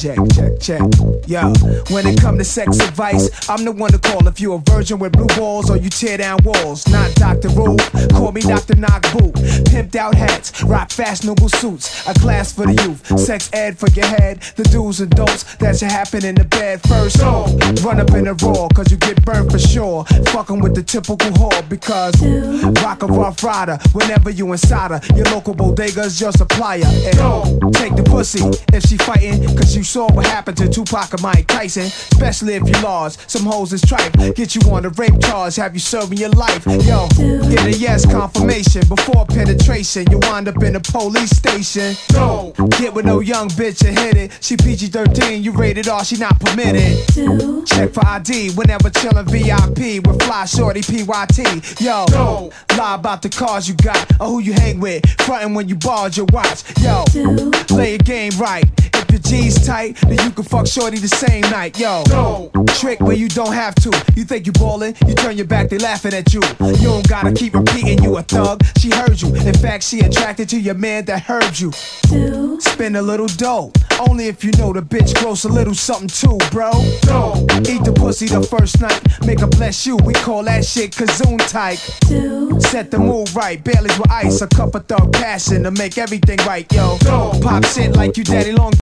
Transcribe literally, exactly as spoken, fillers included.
check, check, check. Yo, when it come to sex advice, I'm the one to call if you a virgin with blue balls or you tear down walls. Not Doctor Rule, call me Doctor Knock Boot. Pimped out hats, rock fashionable suits. A class for the youth, sex ed for your head. The do's and don'ts that should happen in the bed. First, oh, run up in the raw, cause you get burned for sure. Fucking with the typical whore, because rock a rough rider whenever you inside her. Your local bodega's your supplier. And oh, take the pussy if she fighting, cause you saw what happened to Tupac and Mike Tyson. Especially if you lost, some hoes is tripe. Get you on a rape charge, have you serving your life. Yo, get a yes confirmation before penetration. You wind up in a police station. Don't get with no young bitch and hit it. She P G thirteen, you rated R, she not permitted. Check for I D whenever chillin' V I P with fly shorty P Y T. Yo, don't lie about the cars you got or who you hang with. Frontin' when you borrowed your watch. Yo, play your game right. If your G's tight, then you can fuck shorty the same night. Yo, don't trick where you don't have to. You think you ballin', you turn your back, they laughing at you. You don't gotta keep repeating you a thug. She heard you. In fact, she attracted to your man that heard you. Spend a little dough, only if you know the bitch gross a little something too, bro. Don't eat the pussy the first night, make her bless you. We call that shit kazoon type. Set the mood right, Baileys with ice, a cup of thug passion to make everything right, yo. Pop shit like you daddy long.